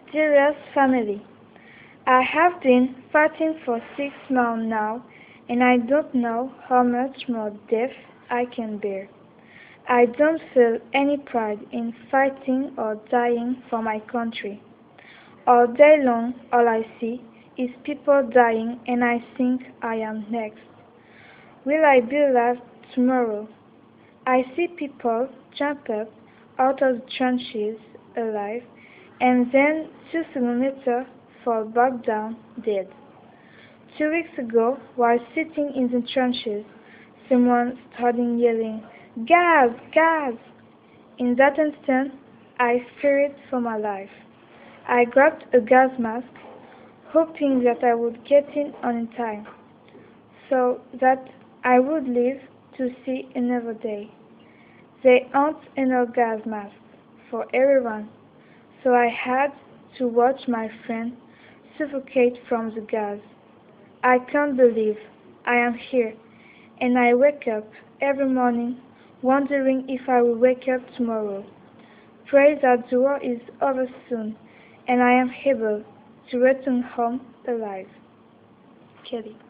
Dearest family, I have been fighting for 6 months now, and I don't know how much more death I can bear. I don't feel any pride in fighting or dying for my country. All day long, all I see is people dying, and I think I am next. Will I be alive tomorrow? I see people jump up out of the trenches alive, and then 2 seconds later fall back down dead. 2 weeks ago, while sitting in the trenches, someone started yelling, "Gas! Gas!" In that instant, I feared for my life. I grabbed a gas mask, hoping that I would get in time, so that I would live to see another day. They aren't enough gas masks for everyone, so I had to watch my friend suffocate from the gas. I can't believe I am here, and I wake up every morning wondering if I will wake up tomorrow. Pray that the war is over soon, and I am able to return home alive. Kelly.